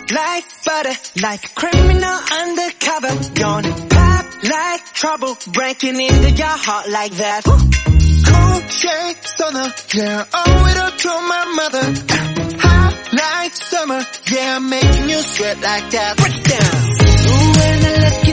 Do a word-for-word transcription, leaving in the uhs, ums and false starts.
like butter, like a criminal undercover. Gonna pop like trouble, breaking into your heart like that. Cool shade stunner, yeah, owe it up to my mother. Hot like summer, yeah, making you sweat like that. Break it down. Ooh, when I look